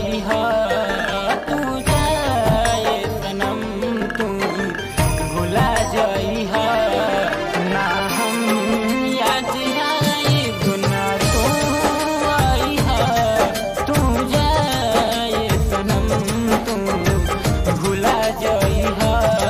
जई हा तू जाए सनम तू भुला जई हा ना हम याद आई गुना तू आई हा तू जाए सनम तू भुला जई हा।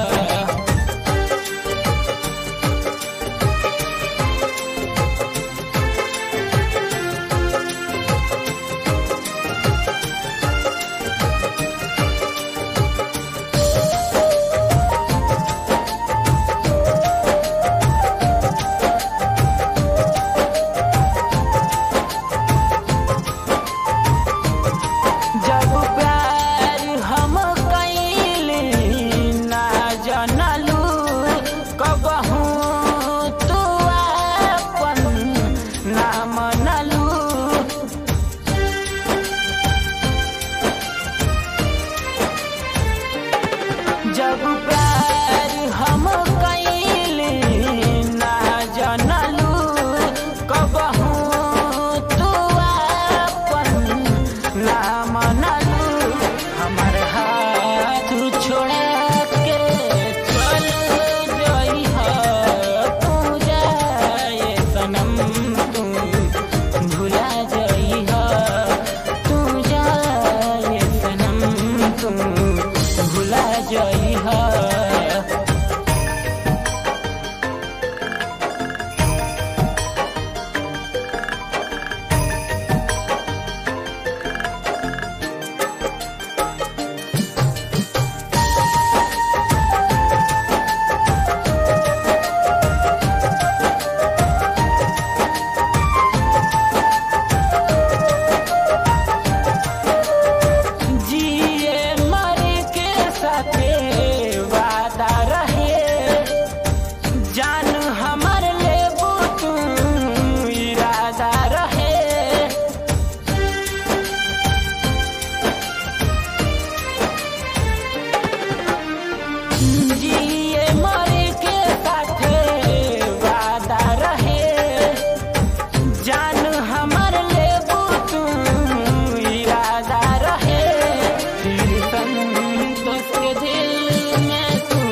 जब प्यार हम कइली ना जनलू कबहू तू अपन ना मनलू जब प्यार हम कइली ना जनलू कबहू तू अपन ना मनलू हमर हाथ छोड़ा के चल जई हा तू जाए सनम तू भुला जई हा तू जाए सनम तू भुला जई हा। जिए मरे के साथे वादा रहे जान हमर लेबू तू इरादा रहे जिए मरे के साथे वादा रहे जान हमर लेबू तू इरादा रहे फिर संतोष के दिल में तू